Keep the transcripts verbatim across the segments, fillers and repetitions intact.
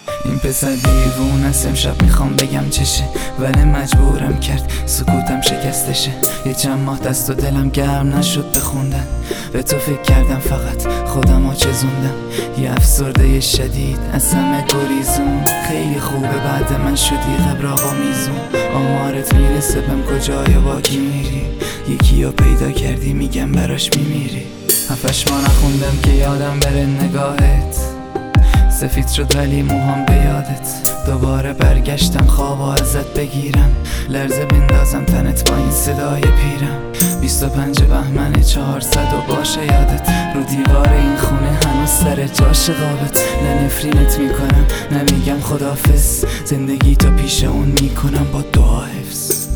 این پسر دیوون است، امشب میخوام بگم چشه، ولی مجبورم کرد سکوتم شکستشه. یه چند ماه دست و دلم گرم نشد بخوندن، به تو فکر کردم فقط خودم ها چزوندم. یه افسرده شدید از همه گریزون، خیلی خوبه بعد من شدی قبراق و میزون. آمارت میرسه بهم کجای باکی میری، یکی رو پیدا کردی میگم براش میمیری. هفتش ما نخوندم که یادم بره نگاهت، سفید شد ولی موهام به یادت. دوباره برگشتم خواب و ازت بگیرم، لرزه بندازم تنت با این صدای پیرم. بیست و پنج بهمن چهارصد و باشه یادت، رو دیوار این خونه هنوز سر جاش قابت. نه نفرینت میکنم نه میگم خداحافظ، زندگی تو پیش اون میکنم با دعا حفظ.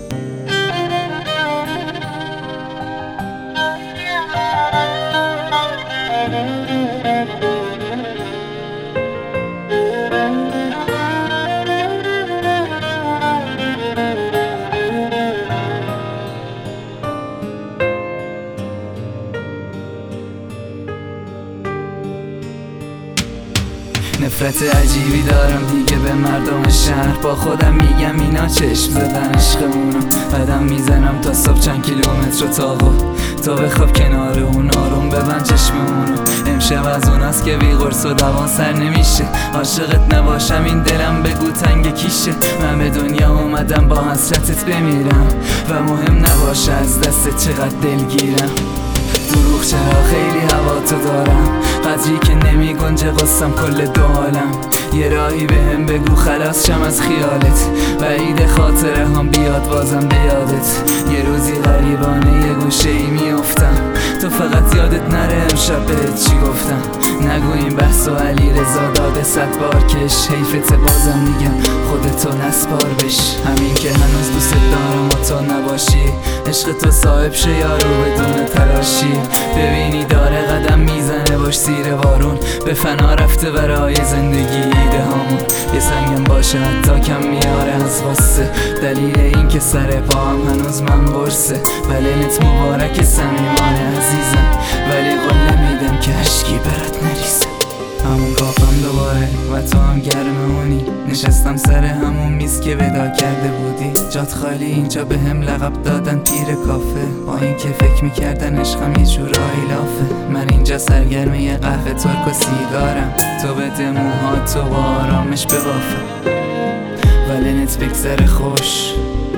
نفرت عجیبی دارم دیگه به مردم شهر، با خودم میگم اینا چشم زدن عشقمونو. قدم میزنم تا صبح چند کیلومتر رو تاقو، تا بخواب کنار اون آروم ببند چشممونو. امشب از اون است که بی قرص و دوان سر نمیشه، عاشقت نباشم این دلم بگو تنگ کیشه. من به دنیا اومدم با حسرتت بمیرم، و مهم نباشه از دستت چقدر دلگیرم. دروغ چرا خیلی هوا تو دارم، قدری که نمی گنجه قصم کل دو عالم. یه راهی به هم بگو خلاص شم از خیالت، بعید خاطره هم بیاد بازم به یادت. یه روزی غریبانه یه گوشه ای میافتم، تو فقط یادت نره امشب بهت چی گفتم. نگو این بحث و علی رضا داده صد بار کش، حیفت بازم میگم خودتو نسپار بش. همین که هنوز دوست دارم و تو نباشی، عشق تو صاحب شه یارو بدون تلاشی. ببینی داره قدم میزنه باش زیر بارون، به فنا رفته برای زندگی ایده هامون. یه سنگم باشه حتی کم میاره از غصه، دلیل این که سر پاهم هنوز من برسه. ولنت مبارک صمیمانه عزیزم، ولی قول نمیدم که اشکی برات نریزه. همون کافم دوباره و تو هم گرمونی، نشستم سر همون میز که ودا کرده بودی. جات خالی اینجا به هم لقب دادن پیر کافه، با این که فکر میکردن عشقم یه جورایی لافه. من اینجا سرگرم یه قهوه ترک و سیگارم، تو بده موها تو با آرامش ببافه. ولنت بگذره خوش،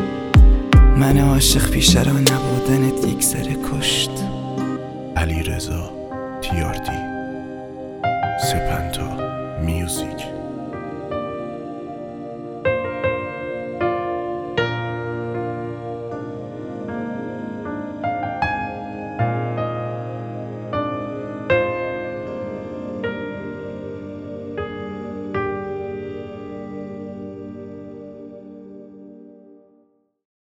من عاشق پیش رو نبودنت یک سر کشت. علی رضا تی آر دی سپنتا میوزیک.